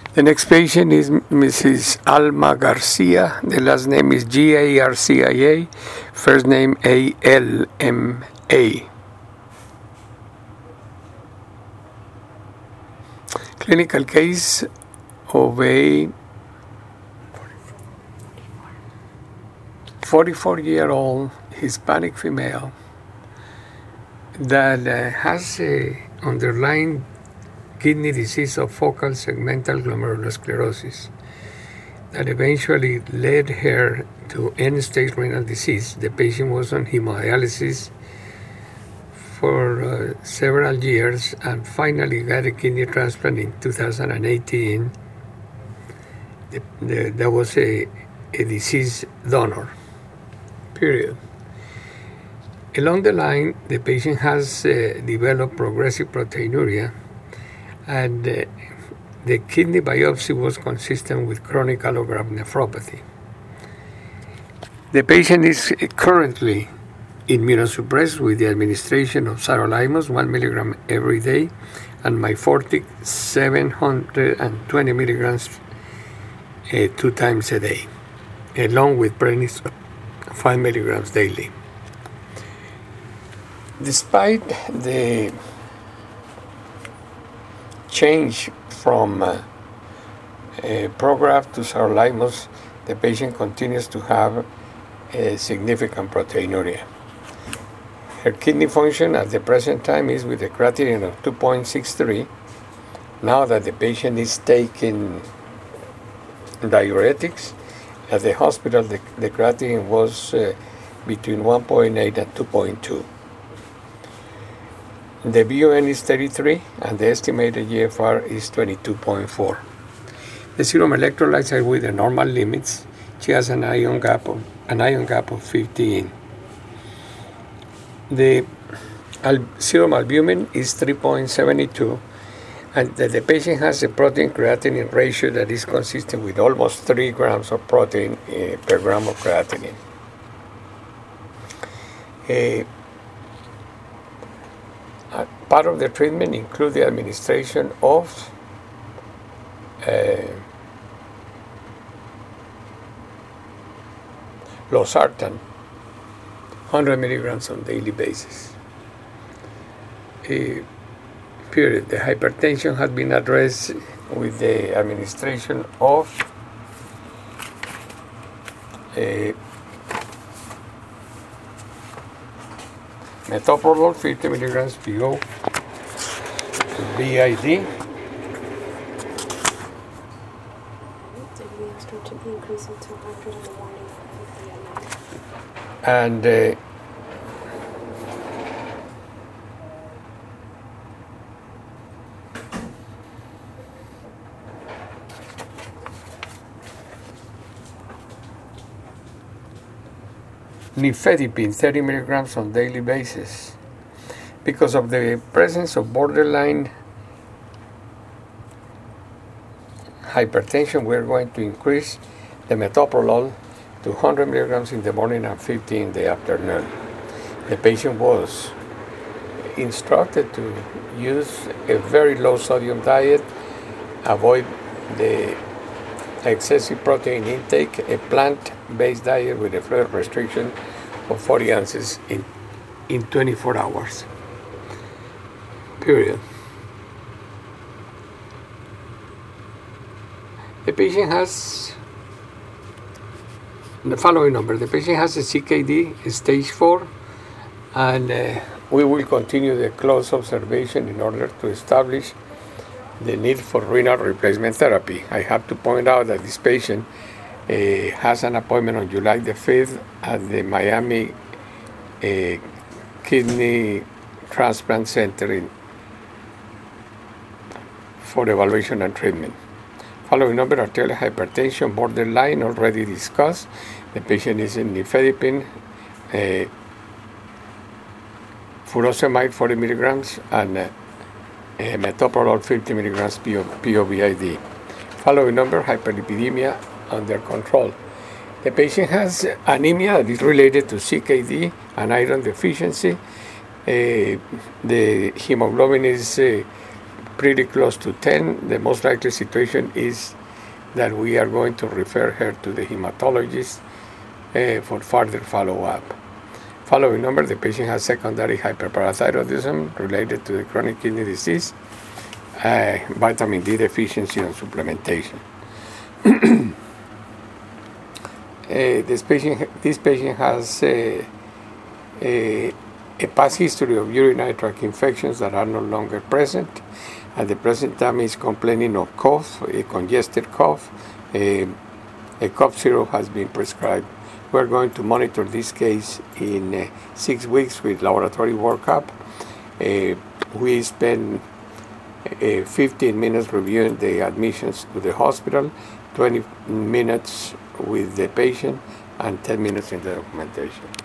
The next patient is Mrs. Alma Garcia. The last name is Garcia. First name Alma. Clinical case of a 44-year-old Hispanic female that has a underlying kidney disease of focal segmental glomerulosclerosis that eventually led her to end-stage renal disease. The patient was on hemodialysis for several years and finally got a kidney transplant in 2018. There was a deceased donor, period. Along the line, the patient has developed progressive proteinuria, and the kidney biopsy was consistent with chronic allograft nephropathy. The patient is currently immunosuppressed with the administration of sirolimus 1 milligram every day and Myfortic 720 milligrams 2 times a day, along with prednisone 5 milligrams daily. Despite the change from Prograf to sirolimus, the patient continues to have a significant proteinuria. Her kidney function at the present time is with a creatinine of 2.63. Now that the patient is taking diuretics, at the hospital the creatinine was between 1.8 and 2.2. The BUN is 33 and the estimated GFR is 22.4. The serum electrolytes are with the normal limits. She has an ion gap of 15. The serum albumin is 3.72, and the patient has a protein creatinine ratio that is consistent with almost 3 grams of protein per gram of creatinine. Part of the treatment includes the administration of losartan, 100 milligrams on a daily basis. Period. The hypertension has been addressed with the administration of metoprolol 50 milligrams PO BID. And nifedipine 30 milligrams on daily basis. Because of the presence of borderline hypertension, we're going to increase the metoprolol to 100 milligrams in the morning and 50 in the afternoon. The patient was instructed to use a very low sodium diet, avoid the excessive protein intake, a plant-based diet with a fluid restriction of 40 ounces in 24 hours. Period. The patient has the following number. The patient has a CKD stage 4, and we will continue the close observation in order to establish the need for renal replacement therapy. I have to point out that this patient has an appointment on July the 5th at the Miami Kidney Transplant Center for evaluation and treatment. Following number: arterial hypertension, borderline, already discussed. The patient is in nifedipine, furosemide 40 milligrams, and metoprolol 50 milligrams POVID. Following number: hyperlipidemia, under control. The patient has anemia that is related to CKD and iron deficiency. The hemoglobin is pretty close to 10. The most likely situation is that we are going to refer her to the hematologist for further follow-up. Following number, the patient has secondary hyperparathyroidism related to the chronic kidney disease, vitamin D deficiency and supplementation. This patient has a past history of urinary tract infections that are no longer present. At the present time, is complaining of cough, a congested cough. A cough syrup has been prescribed. We're going to monitor this case in 6 weeks with laboratory workup. We spend 15 minutes reviewing the admissions to the hospital, 20 minutes with the patient, and 10 minutes in the documentation.